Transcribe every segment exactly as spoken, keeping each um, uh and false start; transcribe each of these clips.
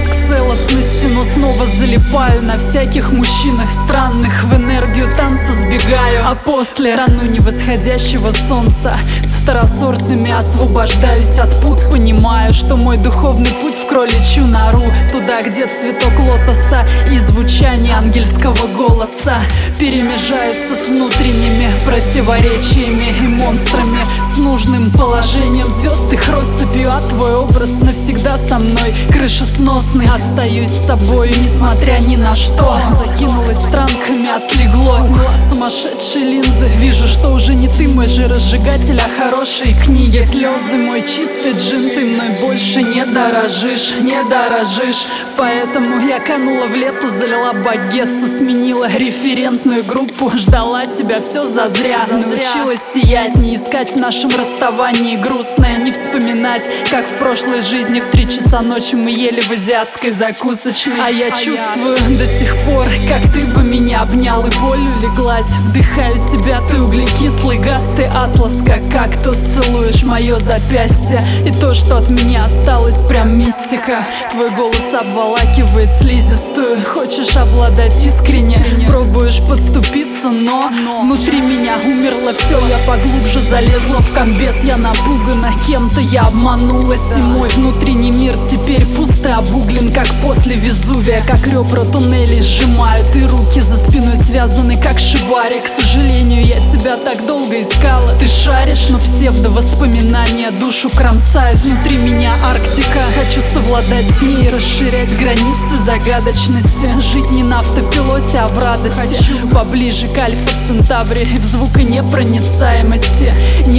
к целостности, но снова залипаю на всяких мужчинах странных. В энергию танца сбегаю, а после страну невосходящего солнца с второсортными освобождаюсь от пут. Понимаю, что мой духовный путь в кроличью нору, туда, где цветок лотоса и звучание ангельского голоса перемежаются с внутренними противоречиями и монстрами, с нужным положением звезд, их россыпью. А твой образ навсегда со мной, крышесносный. Остаюсь с собой, несмотря ни на что. Закинулась транками, отлегло. Сняла сумасшедшие линзы, вижу, что уже не ты мой жиросжигатель, а хорошие книги. Слезы мой чистый джин, ты мной больше не дорожишь, не дорожишь. Поэтому я канула в лету, залила багетсу, сменила референтную группу, ждала тебя все зазря. Научилась сиять, не искать в нашем расставании грустное, не вспоминать, как в прошлой жизни в три часа ночи мы ели в азиатской закусочной. А я чувствую до сих пор, как ты бы меня обнял и болью леглась. Вдыхаю тебя, ты углекислый газ, ты атлас, как кактус. Целуешь мое запястье, и то, что от меня осталось, прям мистика. Твой голос обволакивает слизистую. Хочешь обладать искренне, пробуешь подступиться, но внутри меня умерло все. Я поглубже залезла в комбез, я напугана кем-то, я обманулась. И мой внутренний мир теперь пуст и обуглен, как после Везувия. Как ребра туннелей сжимают, и руки за спиной связаны, как шибари. К сожалению, я тебя так долго искала. Ты шаришь, но псевдовоспоминания душу кромсают. Внутри меня Арктика, хочу совладать с ней, расширять границы загадочности. Жить не на автопилоте, а в радости. Хочу поближе к Альфа Центавре, в звуконепроницаемости,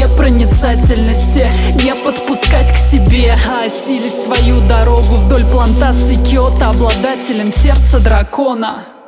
непроницательности. Не подпускать к себе, а осилить свою дорогу вдоль плантаций Киото, обладателем сердца дракона.